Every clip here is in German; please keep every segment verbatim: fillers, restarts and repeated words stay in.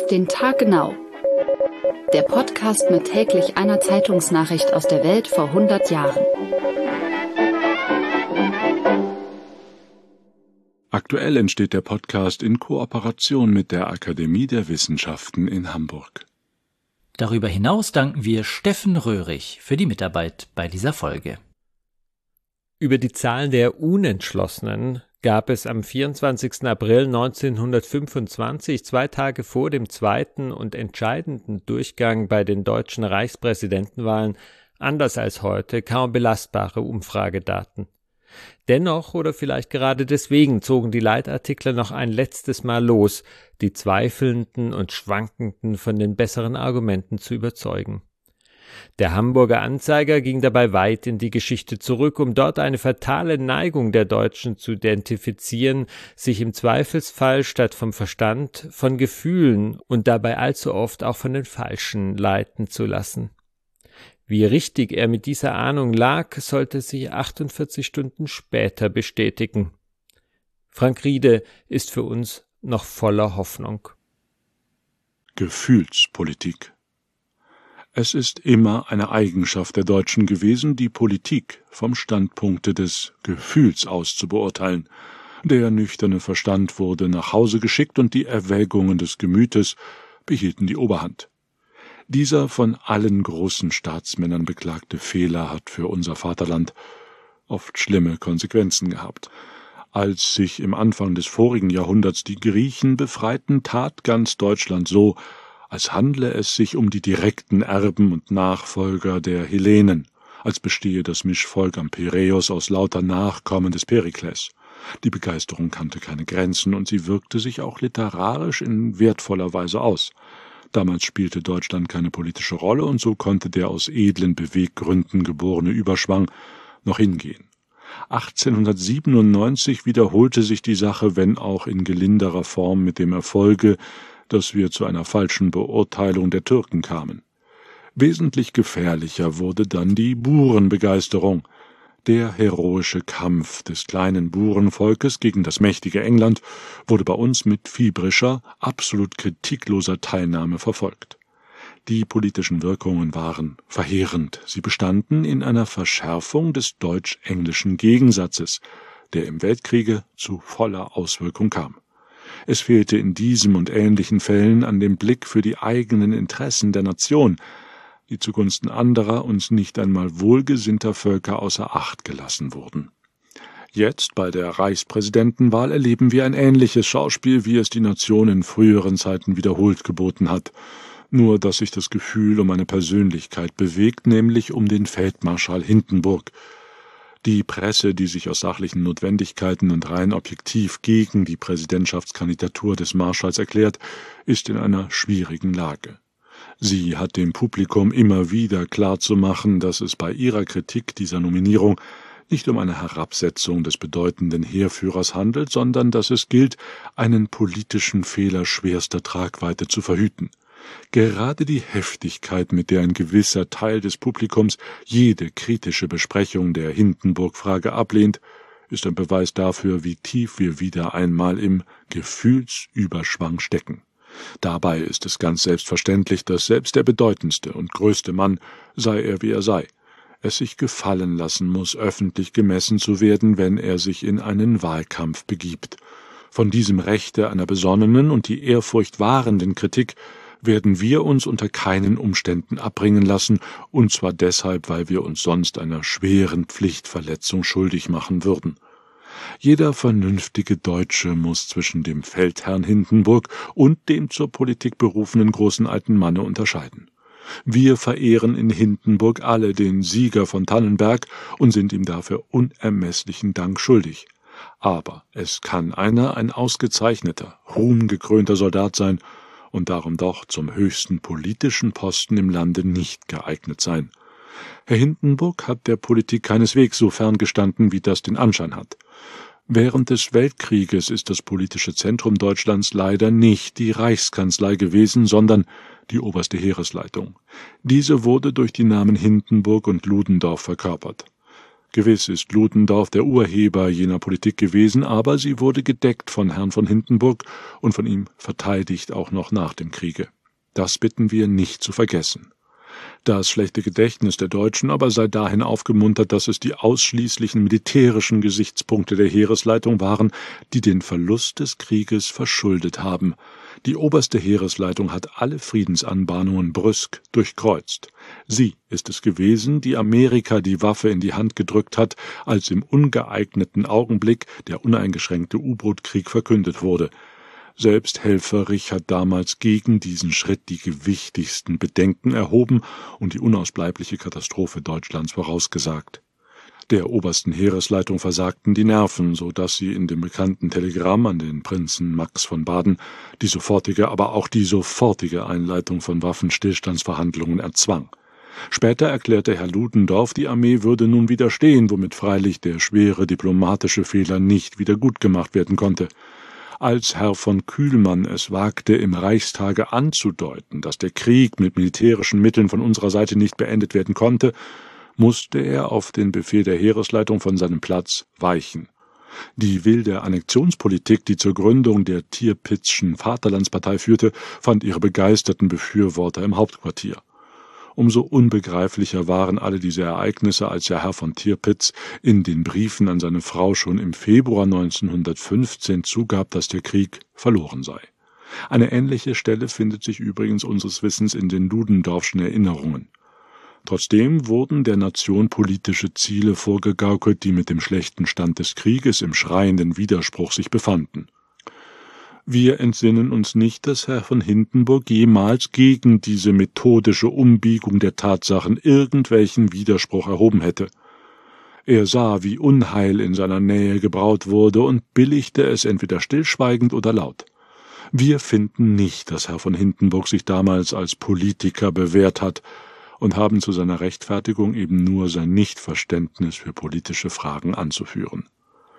Auf den Tag genau. Der Podcast mit täglich einer Zeitungsnachricht aus der Welt vor hundert Jahren. Aktuell entsteht der Podcast in Kooperation mit der Akademie der Wissenschaften in Hamburg. Darüber hinaus danken wir Steffen Röhrig für die Mitarbeit bei dieser Folge. Über die Zahl der Unentschlossenen gab es am vierundzwanzigsten April neunzehnhundertfünfundzwanzig, zwei Tage vor dem zweiten und entscheidenden Durchgang bei den deutschen Reichspräsidentenwahlen, anders als heute, kaum belastbare Umfragedaten. Dennoch oder vielleicht gerade deswegen zogen die Leitartikler noch ein letztes Mal los, die Zweifelnden und Schwankenden von den besseren Argumenten zu überzeugen. Der Hamburger Anzeiger ging dabei weit in die Geschichte zurück, um dort eine fatale Neigung der Deutschen zu identifizieren, sich im Zweifelsfall statt vom Verstand von Gefühlen und dabei allzu oft auch von den Falschen leiten zu lassen. Wie richtig er mit dieser Ahnung lag, sollte sich achtundvierzig Stunden später bestätigen. Frank Riede ist für uns noch voller Hoffnung. Gefühlspolitik. Es ist immer eine Eigenschaft der Deutschen gewesen, die Politik vom Standpunkte des Gefühls aus zu beurteilen. Der nüchterne Verstand wurde nach Hause geschickt und die Erwägungen des Gemütes behielten die Oberhand. Dieser von allen großen Staatsmännern beklagte Fehler hat für unser Vaterland oft schlimme Konsequenzen gehabt. Als sich im Anfang des vorigen Jahrhunderts die Griechen befreiten, tat ganz Deutschland so, als handle es sich um die direkten Erben und Nachfolger der Hellenen, als bestehe das Mischvolk am Piräus aus lauter Nachkommen des Perikles. Die Begeisterung kannte keine Grenzen und sie wirkte sich auch literarisch in wertvoller Weise aus. Damals spielte Deutschland keine politische Rolle und so konnte der aus edlen Beweggründen geborene Überschwang noch hingehen. achtzehnhundertsiebenundneunzig wiederholte sich die Sache, wenn auch in gelinderer Form, mit dem Erfolge, dass wir zu einer falschen Beurteilung der Türken kamen. Wesentlich gefährlicher wurde dann die Burenbegeisterung. Der heroische Kampf des kleinen Burenvolkes gegen das mächtige England wurde bei uns mit fiebrischer, absolut kritikloser Teilnahme verfolgt. Die politischen Wirkungen waren verheerend. Sie bestanden in einer Verschärfung des deutsch-englischen Gegensatzes, der im Weltkriege zu voller Auswirkung kam. Es fehlte in diesem und ähnlichen Fällen an dem Blick für die eigenen Interessen der Nation, die zugunsten anderer und nicht einmal wohlgesinnter Völker außer Acht gelassen wurden. Jetzt, bei der Reichspräsidentenwahl, erleben wir ein ähnliches Schauspiel, wie es die Nation in früheren Zeiten wiederholt geboten hat, nur dass sich das Gefühl um eine Persönlichkeit bewegt, nämlich um den Feldmarschall Hindenburg. Die Presse, die sich aus sachlichen Notwendigkeiten und rein objektiv gegen die Präsidentschaftskandidatur des Marschalls erklärt, ist in einer schwierigen Lage. Sie hat dem Publikum immer wieder klarzumachen, dass es bei ihrer Kritik dieser Nominierung nicht um eine Herabsetzung des bedeutenden Heerführers handelt, sondern dass es gilt, einen politischen Fehler schwerster Tragweite zu verhüten. Gerade die Heftigkeit, mit der ein gewisser Teil des Publikums jede kritische Besprechung der Hindenburg-Frage ablehnt, ist ein Beweis dafür, wie tief wir wieder einmal im Gefühlsüberschwang stecken. Dabei ist es ganz selbstverständlich, dass selbst der bedeutendste und größte Mann, sei er wie er sei, es sich gefallen lassen muss, öffentlich gemessen zu werden, wenn er sich in einen Wahlkampf begibt. Von diesem Rechte einer besonnenen und die Ehrfurcht wahrenden Kritik werden wir uns unter keinen Umständen abbringen lassen, und zwar deshalb, weil wir uns sonst einer schweren Pflichtverletzung schuldig machen würden. Jeder vernünftige Deutsche muss zwischen dem Feldherrn Hindenburg und dem zur Politik berufenen großen alten Manne unterscheiden. Wir verehren in Hindenburg alle den Sieger von Tannenberg und sind ihm dafür unermesslichen Dank schuldig. Aber es kann einer ein ausgezeichneter, ruhmgekrönter Soldat sein und darum doch zum höchsten politischen Posten im Lande nicht geeignet sein. Herr Hindenburg hat der Politik keineswegs so fern gestanden, wie das den Anschein hat. Während des Weltkrieges ist das politische Zentrum Deutschlands leider nicht die Reichskanzlei gewesen, sondern die oberste Heeresleitung. Diese wurde durch die Namen Hindenburg und Ludendorff verkörpert. Gewiss ist Ludendorff der Urheber jener Politik gewesen, aber sie wurde gedeckt von Herrn von Hindenburg und von ihm verteidigt auch noch nach dem Kriege. Das bitten wir nicht zu vergessen. Das schlechte Gedächtnis der Deutschen aber sei dahin aufgemuntert, dass es die ausschließlichen militärischen Gesichtspunkte der Heeresleitung waren, die den Verlust des Krieges verschuldet haben. Die oberste Heeresleitung hat alle Friedensanbahnungen brüsk durchkreuzt. Sie ist es gewesen, die Amerika die Waffe in die Hand gedrückt hat, als im ungeeigneten Augenblick der uneingeschränkte U-Boot-Krieg verkündet wurde. Selbst Helfferich hat damals gegen diesen Schritt die gewichtigsten Bedenken erhoben und die unausbleibliche Katastrophe Deutschlands vorausgesagt. Der obersten Heeresleitung versagten die Nerven, so dass sie in dem bekannten Telegramm an den Prinzen Max von Baden die sofortige, aber auch die sofortige Einleitung von Waffenstillstandsverhandlungen erzwang. Später erklärte Herr Ludendorff, die Armee würde nun widerstehen, womit freilich der schwere diplomatische Fehler nicht wieder gut gemacht werden konnte. Als Herr von Kühlmann es wagte, im Reichstage anzudeuten, dass der Krieg mit militärischen Mitteln von unserer Seite nicht beendet werden konnte, musste er auf den Befehl der Heeresleitung von seinem Platz weichen. Die wilde Annexionspolitik, die zur Gründung der Tirpitzschen Vaterlandspartei führte, fand ihre begeisterten Befürworter im Hauptquartier. Umso unbegreiflicher waren alle diese Ereignisse, als ja Herr von Tirpitz in den Briefen an seine Frau schon im Februar neunzehnhundertfünfzehn zugab, dass der Krieg verloren sei. Eine ähnliche Stelle findet sich übrigens unseres Wissens in den Ludendorffschen Erinnerungen. Trotzdem wurden der Nation politische Ziele vorgegaukelt, die mit dem schlechten Stand des Krieges im schreienden Widerspruch sich befanden. Wir entsinnen uns nicht, dass Herr von Hindenburg jemals gegen diese methodische Umbiegung der Tatsachen irgendwelchen Widerspruch erhoben hätte. Er sah, wie Unheil in seiner Nähe gebraut wurde und billigte es entweder stillschweigend oder laut. Wir finden nicht, dass Herr von Hindenburg sich damals als Politiker bewährt hat und haben zu seiner Rechtfertigung eben nur sein Nichtverständnis für politische Fragen anzuführen.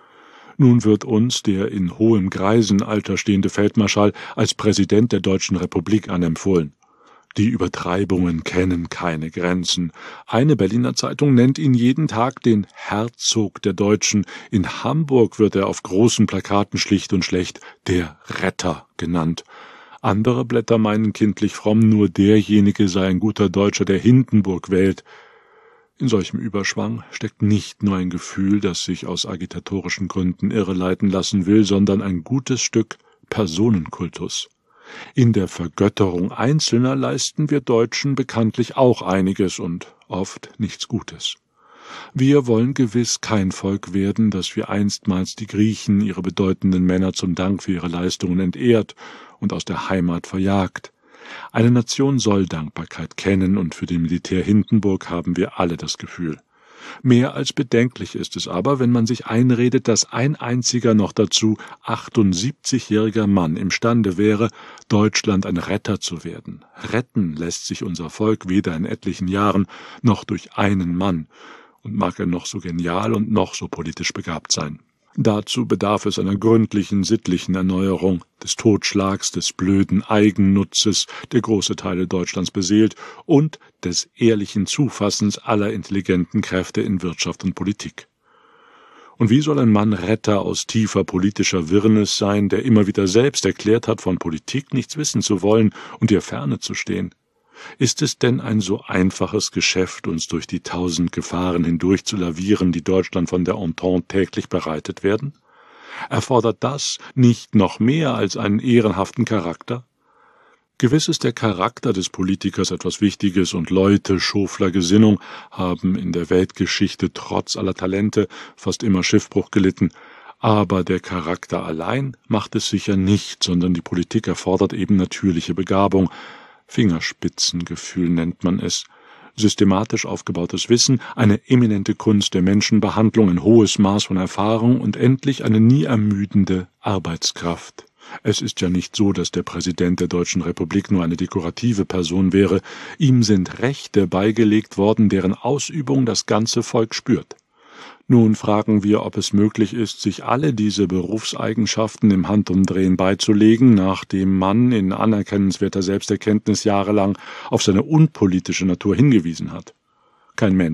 Nun wird uns der in hohem Greisenalter stehende Feldmarschall als Präsident der Deutschen Republik anempfohlen. Die Übertreibungen kennen keine Grenzen. Eine Berliner Zeitung nennt ihn jeden Tag den Herzog der Deutschen. In Hamburg wird er auf großen Plakaten schlicht und schlecht der Retter genannt. Andere Blätter meinen kindlich fromm, nur derjenige sei ein guter Deutscher, der Hindenburg wählt. In solchem Überschwang steckt nicht nur ein Gefühl, das sich aus agitatorischen Gründen irreleiten lassen will, sondern ein gutes Stück Personenkultus. In der Vergötterung Einzelner leisten wir Deutschen bekanntlich auch einiges und oft nichts Gutes. Wir wollen gewiss kein Volk werden, das wie einstmals die Griechen ihre bedeutenden Männer zum Dank für ihre Leistungen entehrt und aus der Heimat verjagt. Eine Nation soll Dankbarkeit kennen, und für den Militär Hindenburg haben wir alle das Gefühl. Mehr als bedenklich ist es aber, wenn man sich einredet, dass ein einziger, noch dazu achtundsiebzigjähriger Mann imstande wäre, Deutschland ein Retter zu werden. Retten lässt sich unser Volk weder in etlichen Jahren noch durch einen Mann, und mag er noch so genial und noch so politisch begabt sein. Dazu bedarf es einer gründlichen sittlichen Erneuerung, des Totschlags, des blöden Eigennutzes, der große Teile Deutschlands beseelt, und des ehrlichen Zufassens aller intelligenten Kräfte in Wirtschaft und Politik. Und wie soll ein Mann Retter aus tiefer politischer Wirrnis sein, der immer wieder selbst erklärt hat, von Politik nichts wissen zu wollen und ihr ferne zu stehen? Ist es denn ein so einfaches Geschäft, uns durch die tausend Gefahren hindurch zu lavieren, die Deutschland von der Entente täglich bereitet werden? Erfordert das nicht noch mehr als einen ehrenhaften Charakter? Gewiss ist der Charakter des Politikers etwas Wichtiges, und Leute schofler Gesinnung haben in der Weltgeschichte trotz aller Talente fast immer Schiffbruch gelitten. Aber der Charakter allein macht es sicher nicht, sondern die Politik erfordert eben natürliche Begabung. Fingerspitzengefühl nennt man es, systematisch aufgebautes Wissen, eine eminente Kunst der Menschenbehandlung, ein hohes Maß von Erfahrung und endlich eine nie ermüdende Arbeitskraft. Es ist ja nicht so, dass der Präsident der Deutschen Republik nur eine dekorative Person wäre. Ihm sind Rechte beigelegt worden, deren Ausübung das ganze Volk spürt. Nun fragen wir, ob es möglich ist, sich alle diese Berufseigenschaften im Handumdrehen beizulegen, nachdem man in anerkennenswerter Selbsterkenntnis jahrelang auf seine unpolitische Natur hingewiesen hat. Kein Mensch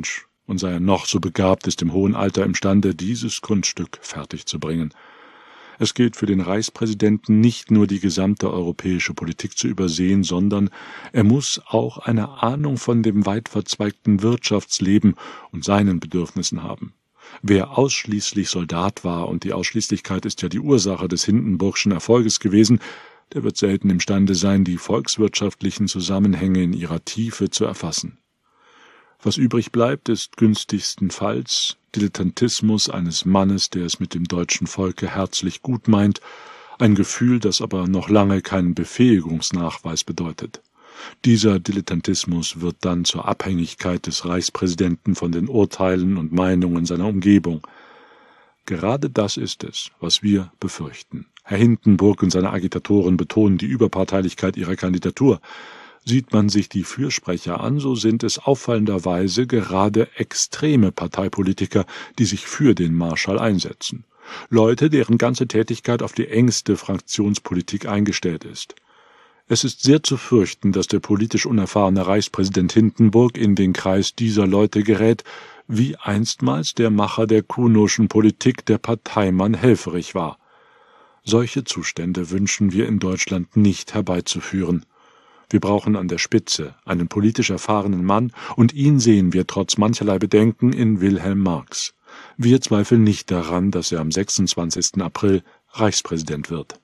und sei er noch so begabt, ist im hohen Alter imstande, dieses Kunststück fertigzubringen. Es gilt für den Reichspräsidenten nicht nur die gesamte europäische Politik zu übersehen, sondern er muss auch eine Ahnung von dem weit verzweigten Wirtschaftsleben und seinen Bedürfnissen haben. Wer ausschließlich Soldat war, und die Ausschließlichkeit ist ja die Ursache des Hindenburgschen Erfolges gewesen, der wird selten imstande sein, die volkswirtschaftlichen Zusammenhänge in ihrer Tiefe zu erfassen. Was übrig bleibt, ist günstigstenfalls Dilettantismus eines Mannes, der es mit dem deutschen Volke herzlich gut meint, ein Gefühl, das aber noch lange keinen Befähigungsnachweis bedeutet. Dieser Dilettantismus wird dann zur Abhängigkeit des Reichspräsidenten von den Urteilen und Meinungen seiner Umgebung. Gerade das ist es, was wir befürchten. Herr Hindenburg und seine Agitatoren betonen die Überparteilichkeit ihrer Kandidatur. Sieht man sich die Fürsprecher an, so sind es auffallenderweise gerade extreme Parteipolitiker, die sich für den Marschall einsetzen. Leute, deren ganze Tätigkeit auf die engste Fraktionspolitik eingestellt ist. Es ist sehr zu fürchten, dass der politisch unerfahrene Reichspräsident Hindenburg in den Kreis dieser Leute gerät, wie einstmals der Macher der kunoschen Politik, der Parteimann Helfferich war. Solche Zustände wünschen wir in Deutschland nicht herbeizuführen. Wir brauchen an der Spitze einen politisch erfahrenen Mann, und ihn sehen wir trotz mancherlei Bedenken in Wilhelm Marx. Wir zweifeln nicht daran, dass er am sechsundzwanzigsten April Reichspräsident wird.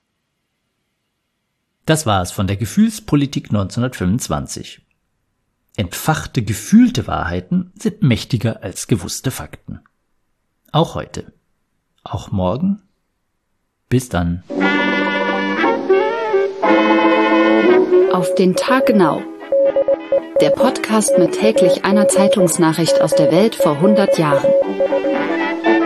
Das war es von der Gefühlspolitik neunzehnhundertfünfundzwanzig. Entfachte gefühlte Wahrheiten sind mächtiger als gewusste Fakten. Auch heute. Auch morgen. Bis dann. Auf den Tag genau. Der Podcast mit täglich einer Zeitungsnachricht aus der Welt vor hundert Jahren.